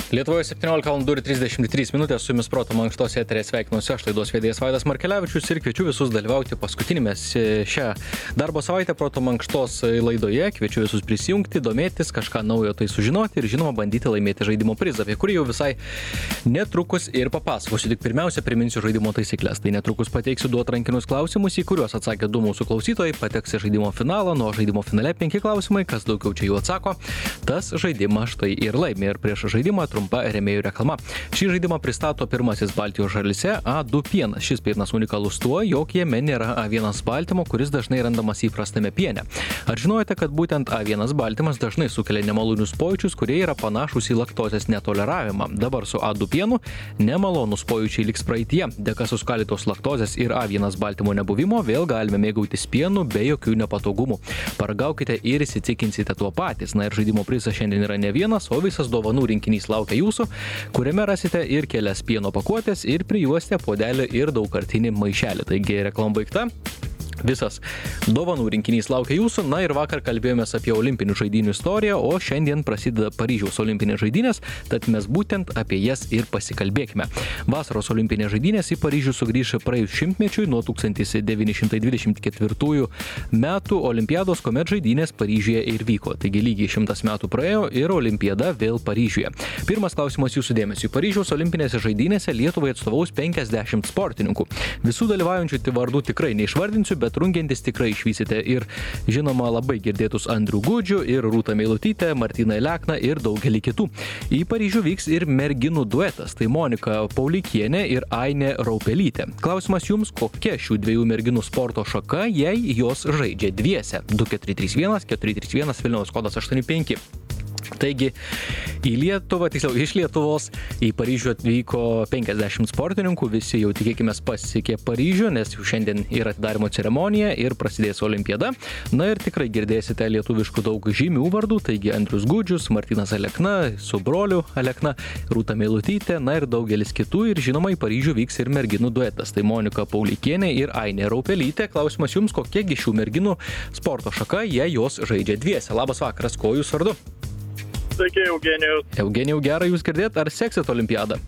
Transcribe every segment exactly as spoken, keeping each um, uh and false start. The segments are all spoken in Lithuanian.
Lietuvoje septyniolika valandų ir trisdešimt trys minutės su jumis Proto mankštos eteryje sveikinuosi aš, laidos vedėjas Vaidas Markelevičius, ir kviečiu visus dalyvauti paskutinėme šią darbo savaitę Proto mankštos laidoje. Kviečiu visus prisijungti, domėtis, kažką naujo tai sužinoti ir žinoma bandyti laimėti žaidimo prizą, apie kurį jau visai netrukus ir papasakosiu. Tik pirmiausia priminsiu žaidimo taisyklės. Tai netrukus pateiksiu du atrankinius klausimus, į kuriuos atsakė du mūsų klausytojai, pateks į žaidimo finalą, nuo žaidimo finale penki klausimai, kas daugiau čia jų atsako, tas žaidimą štai ir laimė. Ir prieš žaidimą trumpa rėmėjų reklama. Šį žaidimą pristato pirmasis Baltijos šalyse A du pienas. Šis pienas unikalus tuo, jog jame nėra A vienas baltymo, kuris dažnai randamas įprastame piene. Ar žinojate, kad būtent A vienas baltymas dažnai sukelia nemalonius pojūčius, kurie yra panašūs į laktozės netoleravimą? Dabar su A du pienu nemalonus pojūčiai liks praeityje. Dėka suskaldytos laktozės ir A vienas baltymo nebuvimo vėl galime mėgautis pienu be jokių nepatogumų. Paragaukite ir įsitikinsite tuo patys. Na ir žaidimo prizas šiandien yra ne vienas, o visas dovanų rinkinys laukia jūsų, kuriame rasite ir kelias pieno pakuotės, ir prijuostę, puodelį ir daugkartinį maišelį. Taigi reklama baigta. Visas dovanų rinkinys laukia jūsų. Na ir vakar kalbėjomės apie olimpinių žaidynių istoriją, o šiandien prasideda Paryžiaus olimpinės žaidynės, tad mes būtent apie jas ir pasikalbėkime. Vasaros olimpinės žaidynės į Paryžių sugrįš praėjus šimtmečiui nuo tūkstantis devyni šimtai dvidešimt ketvirtųjų metų olimpiados, kuomet žaidynės Paryžiuje ir vyko. Taigi lygiai šimtas metų praėjo ir olimpiada vėl Paryžiuje. Pirmas klausimas jūsų dėmesiui. Paryžiaus olimpinėse žaidynėse Lietuvai atstovaus penkiasdešimt sportininkų. Visų dalyvaujančių vardų tikrai neišvardinsiu, bet rungiantis tikrai išvysite ir žinoma labai girdėtus Andrių Gudžių, ir Rūtą Meilutytę, Martyną Lekną ir daugelį kitų. Į Paryžių vyks ir merginų duetas, tai Monika Paulikienė ir Ainė Raupelytė. Klausimas jums, kokia šių dviejų merginų sporto šaka, jei jos žaidžia dviese? du keturi trys vienas keturi trys vienas Vilniaus kodas aštuoni penki. Taigi į Lietuvą, tiksliau iš Lietuvos į Paryžių atvyko penkiasdešimt sportininkų, visi jau tikėkime pasiekė Paryžių, nes jau šiandien yra atidarymo ceremonija ir prasidės olimpiada. Na ir tikrai girdėsite lietuviškų daug žymių vardų, taigi Andrius Gudžius, Martynas Alekna, su broliu Alekna, Rūta Meilutytė, na ir daugelis kitų, ir žinoma į Paryžių vyks ir merginų duetas, tai Monika Paulikienė ir Ainė Raupelytė. Klausimas jums, kokiegi šių merginų sporto šaka, jei jos žaidžia dviese? Labas vakaras, kuo jūs vardu? Sveiki, Eugenijus. Eugenijau, gerai jūs girdėt, ar seksit olimpiadą?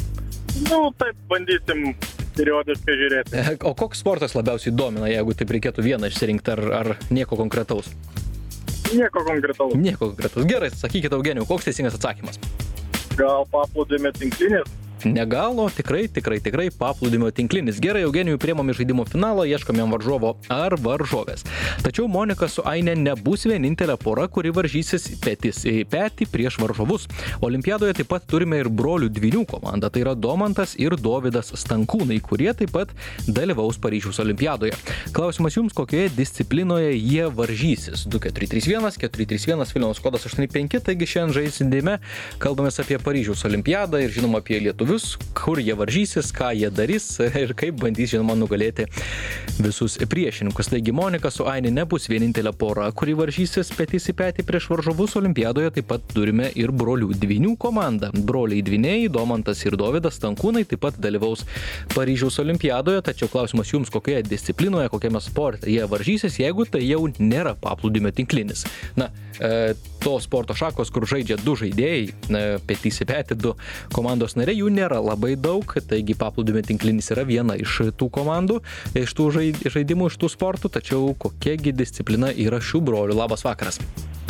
Nu, taip, bandysim periodiškai žiūrėti. O koks sportas labiausiai domina, jeigu taip reikėtų vieną išsirinkti, ar, ar nieko konkretaus? Nieko konkretaus. Nieko konkretaus. Gerai, sakykite, Eugenijau, koks teisingas atsakymas? Gal paplūdimio tinklinis? Negalo, tikrai, tikrai, tikrai paplūdimio tinklinis. Gerai, Eugenijui priemam į žaidimo finalą, ieškom jam varžovo ar varžovės. Tačiau Monika su Ainė nebus vienintelė pora, kuri varžysis petis į petį prieš varžovus. Olimpiadoje taip pat turime ir brolių dvynių komandą, tai yra Domantas ir Dovydas Stankūnai, kurie taip pat dalyvaus Paryžiaus olimpiadoje. Klausimas jums, kokioje disciplinoje jie varžysis? du keturi trys vienas keturi trys vienas Vilniaus kodas aštuoni penki, taigi šiandien žaidime kalbamės apie Paryžiaus olimpiadą ir žinoma apie Lietuvą. Kur jie varžysis, ką jie darys ir kaip bandys, žinoma, nugalėti visus priešininkus. Taigi Monika su Ainė nebus vienintelė pora, kuri varžysis petys į petį prieš varžovus. Olimpiadoje taip pat turime ir brolių dvynių komandą. Broliai dvyniai, Domantas ir Dovydas Stankūnai taip pat dalyvaus Paryžiaus olimpiadoje, tačiau klausimas jums, kokioje disciplinoje, kokiame sporte jie varžysis, jeigu tai jau nėra paplūdimio tinklinis. Na, e, to sporto šakos, kur žaidžia du žaidėjai, e, petys į petį, du komandos nariai, jų nėra labai daug, taigi paplūdimio tinklinis yra viena iš tų komandų, iš tų žaidimų, iš tų sportų, tačiau kokiagi disciplina yra šių brolių? Labas vakaras.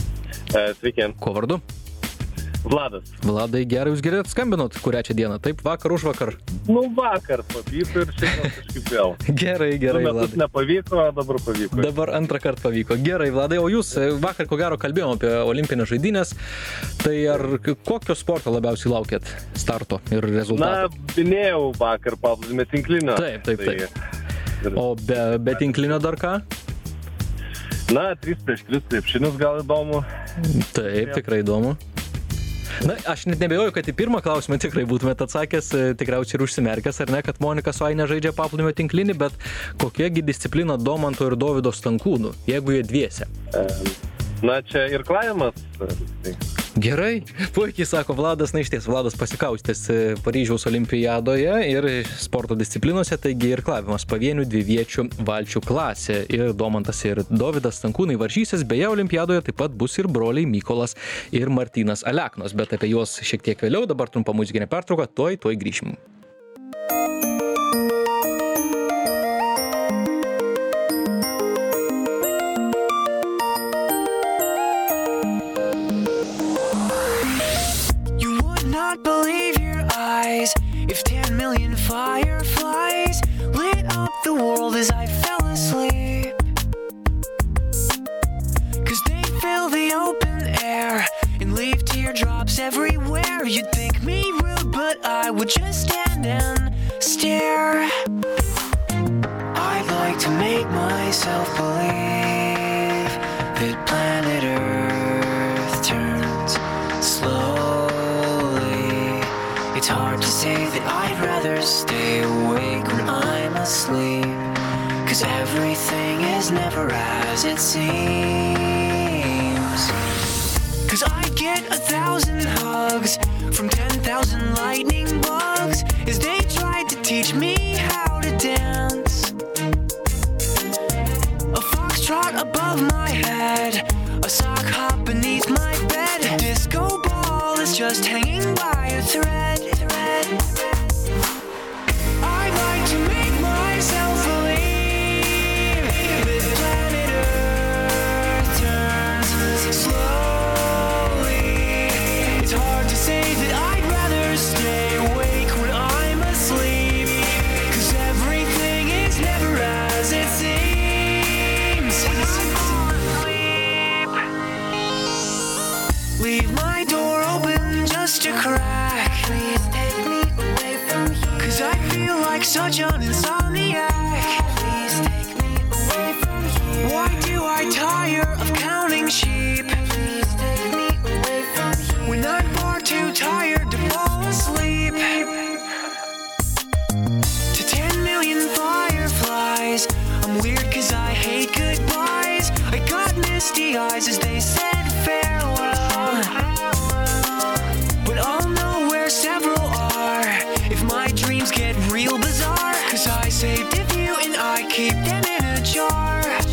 E, sveiki. Kuo vardu? Vladas. Vladai, gerai jūs girdėt, skambinot kurią čia dieną? Taip, vakar už vakar. Nu, vakar pavyko ir šiandien kažkaip vėl. Gerai, gerai, nu, Vladai. Nepavyko, dabar pavyko. Dabar antrą kartą pavyko. Gerai, Vladai, o jūs vakar ko gero kalbėjom apie olimpinės žaidynės, tai ar kokio sporto labiausiai laukėt starto ir rezultato? Na, minėjau vakar paplūdimio tinklinio. Taip, taip, taip. Tai... O be, be tinklinio dar ką? Na, trys prieš tris krepšinis gal įdomu. Taip, tikrai įdomu. Na, aš net nebejoju, kad į pirmą klausimą tikrai būtumėt atsakęs, tikriausiai ir užsimerkęs, ar ne, kad Monika su Ainė žaidžia paplūdimio tinklinį, bet kokiegi disciplina Domanto ir Dovydo Stankūnų, jeigu jie dviese? Na, čia irklavimas. Gerai, puikiai sako Vladas, na iš ties, Vladas pasikaustęs Paryžiaus olimpiadoje ir sporto disciplinose, taigi ir klavimas pavienių dviviečių valčių klasė. Ir Domantas ir Dovydas Stankūnai varžysis, beje, olimpiadoje taip pat bus ir broliai Mykolas ir Martynas Aleknos, bet apie juos šiek tiek vėliau, dabar trumpa muzikinė pertrauka, tuoj, tuoj grįšim. If ten million fireflies lit up the world as I fell asleep, 'cause they fill the open air and leave teardrops everywhere. You'd think me rude, but I would just stand and stare. I'd like to make myself believe that planet Earth turns slow. It's hard to say that I'd rather stay awake when I'm asleep, 'cause everything is never as it seems. 'Cause I get a thousand hugs from ten thousand lightning bugs as they tried to teach me how to dance. A foxtrot above my head, a sock hop beneath my bed, a disco ball is just hanging by a thread. I'd like to make myself believe that planet Earth turns slowly. It's hard to say that I'd rather stay awake when I'm asleep, 'cause everything is never as it seems. When I'm asleep, leave my door open just a crack. Please take me away from here, 'cause I feel like such an insomniac. Please take me away from here. Why do I tire of counting sheep? Please take me away from here, when I'm far too tired to fall asleep. To ten million fireflies, I'm weird 'cause I hate goodbyes. I got misty eyes as they said farewell, but I'll know where several are if my dreams get real bizarre, 'cause I saved a few and I keep them in a jar.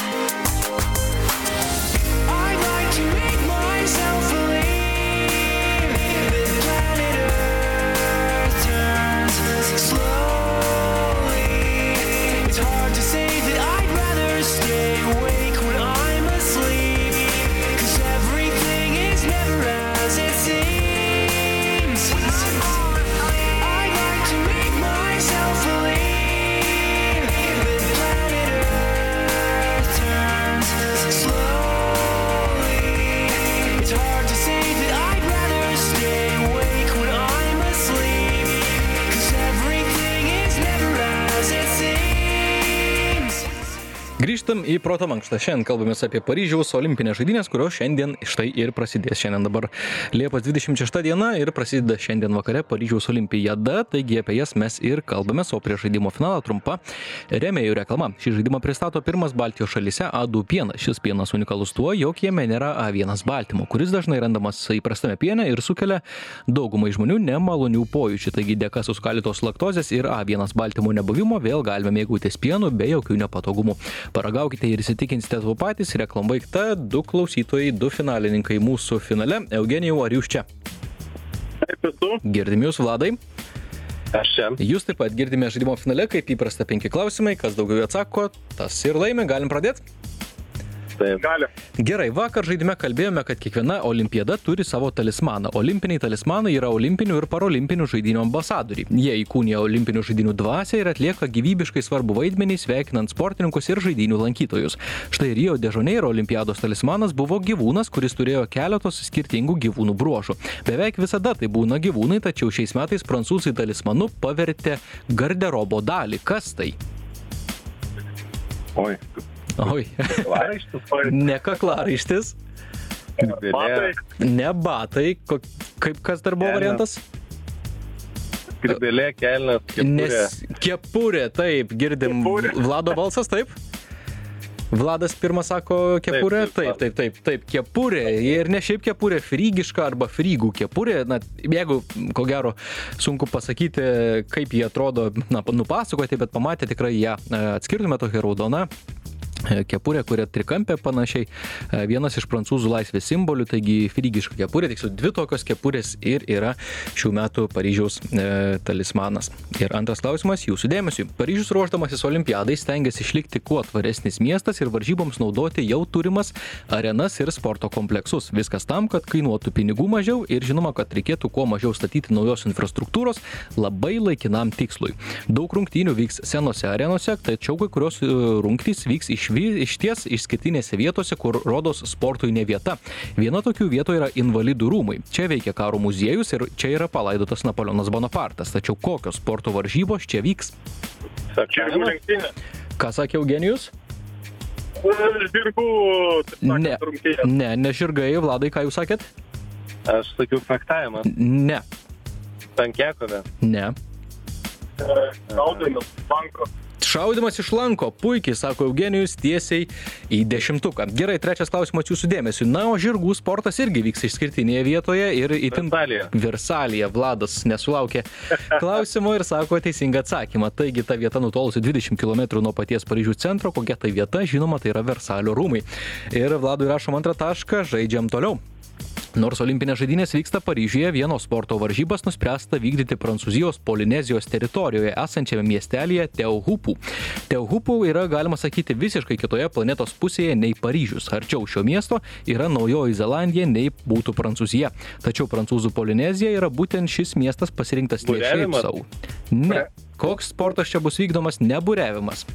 I'd like to make myself believe that planet Earth turns slowly. It's hard to say that I'd rather stay awake when I'm asleep, 'cause everything is never as it seems. I'd like to make myself believe that planet Earth turns slowly. It's hard to say that I'd rather stay awake when I'm asleep, 'cause everything is never as it seems. Grįžtam į Proto mankštą. Šiandien kalbamės apie Paryžiaus olimpinės žaidynės, kurios šiandien štai ir prasidės. Šiandien dabar Liepos dvidešimt šešta diena ir prasideda šiandien vakare Paryžiaus olimpiada, taigi apie jas mes ir kalbamės, o prie žaidimo finalą trumpa rėmėjų reklama. Šį žaidimą pristato pirmas Baltijos šalyse A du pienas. Šis pienas unikalus tuo, jog jame nėra A vienas baltymo, kuris dažnai randamas įprastame piene ir sukelia daugumai žmonių nemalonių pojūčių. Taigi dėka suskaldytos laktozės ir A vienas baltymo nebuvimo vėl galime mėgautis pienu be jokių nepatogumų. Paragaukite ir įsitikinsite tuo patys. Reklam baigta. Du klausytojai, du finalininkai mūsų finale. Eugenijau, ar jūs čia? Taip, esu. Girdim jūs, Vladai. Aš čia. Jūs taip pat girdime žaidimo finale, kaip įprasta penki klausimai. Kas daugiau atsako, tas ir laimi. Galim pradėti? Taip. Gali. Gerai, vakar žaidime kalbėjome, kad kiekviena olimpiada turi savo talismaną. Olimpiniai talismanai yra olimpinių ir parolimpinių žaidynių ambasadoriai. Jie įkūnija olimpinių žaidynių dvasią ir atlieka gyvybiškai svarbų vaidmenį, sveikinant sportininkus ir žaidynių lankytojus. Štai Rio de Žaneiro olimpiados talismanas buvo gyvūnas, kuris turėjo keletos skirtingų gyvūnų bruožų. Beveik visada tai būna gyvūnai, tačiau šiais metais prancūzai talismanu pavertė garderobo dalį. Kas tai? Oi. Oi. Ne kaklaraištis. Batai. Ne batai. Ko, kaip kas dar buvo variantas? Skrybėlė, kelnes, kepurė. Nes kepurė, taip, girdim. Kepurė. Vlado balsas, taip? Vladas pirmas sako kepurė, taip, taip, taip, taip, kepurė ir ne šiaip kepurė, frygiška arba frygų kepurė, na, jeigu, ko gero, sunku pasakyti, kaip jie atrodo, na, nupasakoti, bet pamatė tikrai ją atskirtume tokią raudoną kepurė, kuria trikampė panašiai, vienas iš prancūzų laisvės simbolių, taigi frygiška kepurė, tiksliau dvi tokios kepurės ir yra šių metų Paryžiaus e, talismanas. Ir antras klausimas jūsų dėmesiui. Paryžius ruošdamasis olimpiadai stengiasi išlikti kuo tvaresnis miestas ir varžyboms naudoti jau turimas arenas ir sporto kompleksus. Viskas tam, kad kainuotų pinigų mažiau ir žinoma, kad reikėtų kuo mažiau statyti naujos infrastruktūros labai laikinam tikslui. Daug rungtynių vyks senose arenose, tačiau kai kurios rungtys vyks iš išties išskirtinėse vietose, kur rodos sportui ne vieta. Viena tokių vietų yra invalidų rūmai. Čia veikia karo muziejus ir čia yra palaidotas Napoleonas Bonapartas. Tačiau kokios sporto varžybos čia vyks? Žirgų lenktynė. Ką sakė Eugenijus? Žirgų, Ne, ne, ne žirgai. Vladai, ką jūs sakėt? Aš sakiau fektavimą. Ne, Tankiakovė. ne. Šaudimas, banko. Šaudimas iš lanko, puikiai, sako Eugenijus, tiesiai į dešimtuką. Gerai, trečias klausimas jūsų dėmesiu. Na, o žirgų sportas irgi vyks išskirtinėje vietoje ir itin... Versalėje. Versalėje. Vladas nesulaukė klausimo ir sako teisingą atsakymą. Taigi ta vieta nutolusi dvidešimt kilometrų nuo paties Paryžiaus centro. Kokia tai vieta? Žinoma, tai yra Versalio rūmai. Ir Vladui rašom antrą tašką, žaidžiam toliau. Nors olimpinės žaidynės vyksta Paryžiuje, vienos sporto varžybas nuspręsta vykdyti Prancūzijos Polinezijos teritorijoje esančiame miestelyje Teohupų. Teohupų yra, galima sakyti, visiškai kitoje planetos pusėje nei Paryžius. Arčiau šio miesto yra Naujoji Zelandija nei būtų Prancūzija. Tačiau prancūzų Polinezija yra būtent šis miestas pasirinktas ne šiaip Buriavimas? savo. Ne. Koks sportas čia bus vykdomas? Neburiavimas.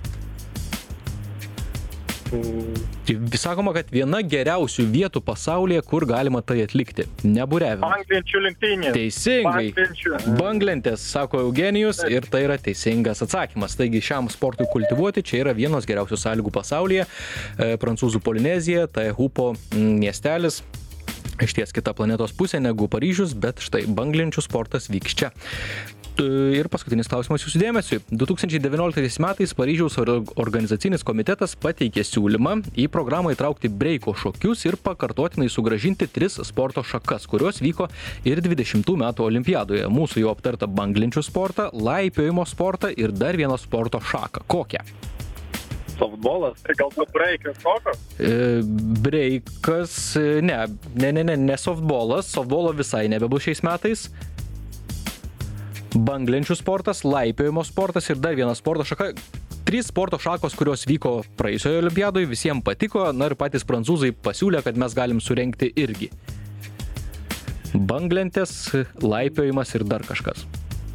Sakoma, kad viena geriausių vietų pasaulyje, kur galima tai atlikti. Neburiavimas. Banglenčių lenktynė. Teisingai. Banglenčių. Banglentės, sako Eugenijus, ir tai yra teisingas atsakymas. Taigi šiam sportui kultivuoti čia yra vienos geriausių sąlygų pasaulyje. E, Prancūzų Polinezija, Teohupo miestelis. Iš ties kita planetos pusė negu Paryžius, bet štai banglenčių sportas vyks čia. Ir paskutinis klausimas jūsų dėmesiui. du tūkstančiai devynioliktais metais Paryžiaus organizacinis komitetas pateikė siūlymą į programą įtraukti breiko šokius ir pakartotinai sugrąžinti tris sporto šakas, kurios vyko ir dvidešimtų metų olimpiadoje. Mūsų jau aptarta banglenčių sportą, laipiojimo sportą ir dar vieną sporto šaką. Kokią? Softbolas. Tai galbūt breikas šokas? E, breikas, ne, ne, ne, ne, ne softbolas. Softbolo visai nebebus šiais metais. Banglenčių sportas, laipiojimo sportas ir dar vienas sporto šaka. Trys sporto šakos, kurios vyko praėjusioje olimpiadoje, visiems patiko, na ir patys prancūzai pasiūlė, kad mes galim surengti irgi. Banglentės, laipiojimas ir dar kažkas.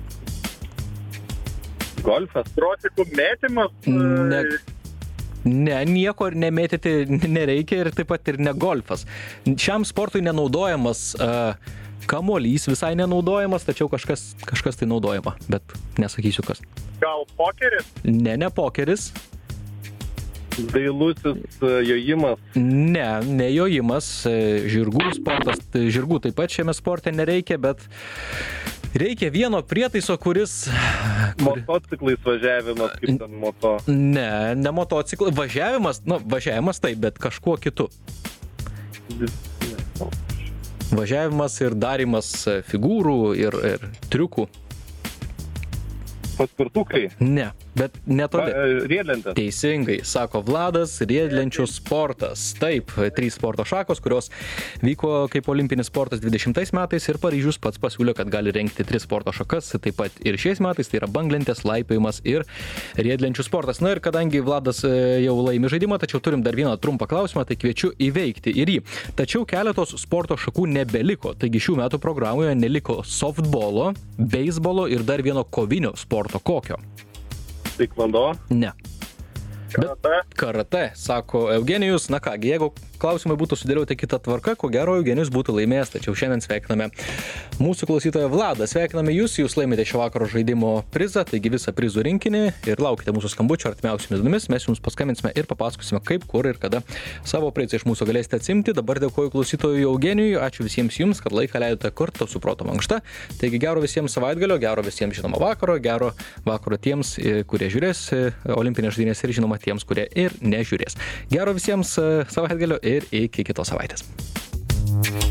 Golfas. Trotikų mėtymas. Ne, ne, nieko nemėtyti nereikia ir taip pat ir ne golfas. Šiam sportui nenaudojamas uh, kamuolys, visai nenaudojamas, tačiau kažkas, kažkas tai naudojama, bet nesakysiu kas. Gal pokeris? Ne, ne pokeris. Dailusis jojimas. Ne, ne jojimas, žirgų sportas, žirgų taip pat šiame sporte nereikia, bet reikia vieno prietaiso, kuris... Kur... Motociklais važiavimas, kaip ten moto. Ne, ne motociklai, važiavimas, na, važiavimas taip, bet kažkuo kitu. Važiavimas ir darimas figūrų ir, ir triukų. Paspirtukai? Ne, bet netoli. Riedlentės. Teisingai, sako Vladas, riedlenčių sportas. Taip, trys sporto šakos, kurios vyko kaip olimpinis sportas dvidešimtais metais ir Paryžius pats pasiūlė, kad gali rengti tris sporto šakas, taip pat ir šiais metais, tai yra banglentės, laipiojimas ir riedlenčių sportas. Na ir kadangi Vladas jau laimi žaidimą, tačiau turim dar vieną trumpą klausimą, tai kviečiu įveikti ir jį. Tačiau keletos sporto šakų nebeliko, taigi šių metų programoje neliko softbolo, beisbolo ir dar vieno kovinio sporto. Kokio? Taekwondo? Ne. Karate? Karate, sako Eugenijus. Na kągi, jeigu klausimai būtų sudėlioti kitą tvarką, ko gero Eugenijus būtų laimėjęs, tačiau šiandien sveikiname mūsų klausytoją Vladą. Sveikiname jūs, jūs laimite šio vakaro žaidimo prizą, taigi visą prizų rinkinį ir laukite mūsų skambučio artimiausiomis dienomis, mes jums paskambinsime ir papasakosime, kaip, kur ir kada savo prizą iš mūsų galėsite atsimti. Dabar dėkoju klausytojui Eugenijui, ačiū visiems jums, kad laiką leidote kartu su Proto mankšta. Taigi gero visiems savaitgalio, gero visiems žinoma vakaro, gero vakaro tiems, kurie žiūrės olimpinės žaidynės ir žinoma žinoma, tiems, kurie ir nežiūrės. Gero visiems savaitgalio ir iki kitos savaitės.